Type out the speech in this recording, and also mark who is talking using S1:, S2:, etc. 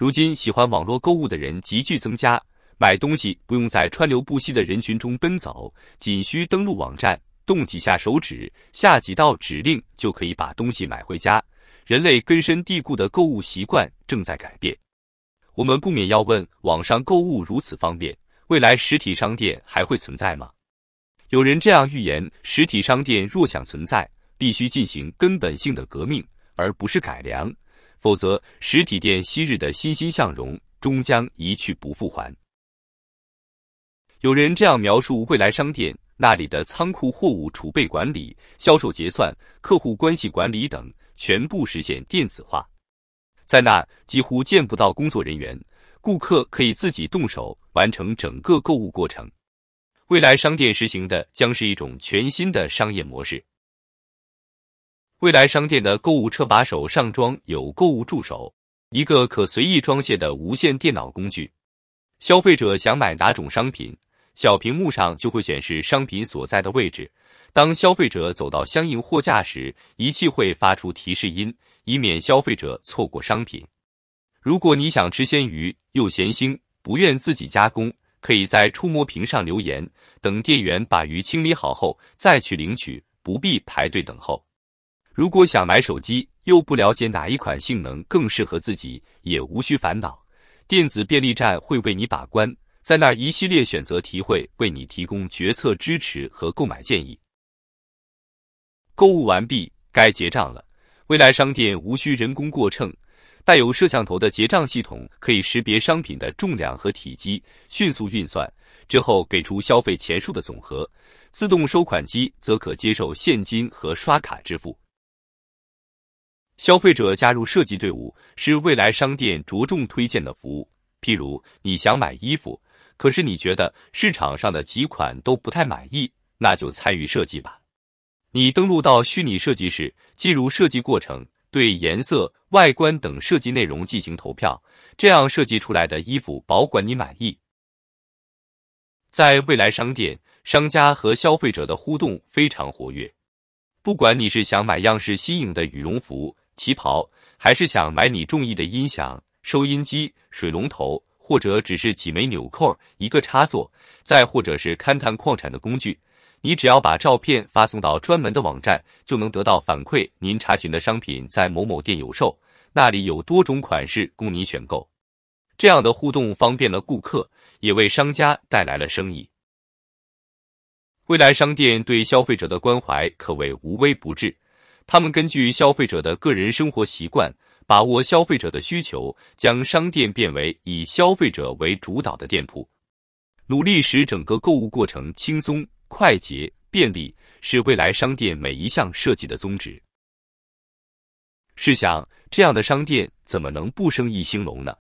S1: 如今喜欢网络购物的人急剧增加，买东西不用在川流不息的人群中奔走，仅需登录网站，动几下手指，下几道指令就可以把东西买回家。人类根深蒂固的购物习惯正在改变。我们不免要问，网上购物如此方便，未来实体商店还会存在吗？有人这样预言，实体商店若想存在，必须进行根本性的革命，而不是改良，否则实体店昔日的欣欣向荣终将一去不复还。有人这样描述未来商店，那里的仓库货物储备管理、销售结算、客户关系管理等全部实现电子化，在那几乎见不到工作人员，顾客可以自己动手完成整个购物过程。未来商店实行的将是一种全新的商业模式。未来商店的购物车把手上装有购物助手，一个可随意装卸的无线电脑工具。消费者想买哪种商品，小屏幕上就会显示商品所在的位置。当消费者走到相应货架时，仪器会发出提示音，以免消费者错过商品。如果你想吃鲜鱼又嫌腥，不愿自己加工，可以在触摸屏上留言，等店员把鱼清理好后再去领取，不必排队等候。如果想买手机，又不了解哪一款性能更适合自己，也无需烦恼，电子便利站会为你把关，在那儿一系列选择题会为你提供决策支持和购买建议。购物完毕，该结账了。未来商店无需人工过秤，带有摄像头的结账系统可以识别商品的重量和体积，迅速运算之后给出消费钱数的总和。自动收款机则可接受现金和刷卡支付。消费者加入设计队伍是未来商店着重推荐的服务。譬如你想买衣服，可是你觉得市场上的几款都不太满意，那就参与设计吧。你登录到虚拟设计室，进入设计过程，对颜色、外观等设计内容进行投票，这样设计出来的衣服保管你满意。在未来商店，商家和消费者的互动非常活跃。不管你是想买样式新颖的羽绒服、旗袍，还是想买你中意的音响、收音机、水龙头，或者只是几枚纽扣、一个插座，再或者是勘探矿产的工具，你只要把照片发送到专门的网站，就能得到反馈。您查询的商品在某某店有售，那里有多种款式供您选购。这样的互动方便了顾客，也为商家带来了生意。未来商店对消费者的关怀可谓无微不至，他们根据消费者的个人生活习惯，把握消费者的需求，将商店变为以消费者为主导的店铺，努力使整个购物过程轻松、快捷、便利，是未来商店每一项设计的宗旨。试想，这样的商店怎么能不生意兴隆呢？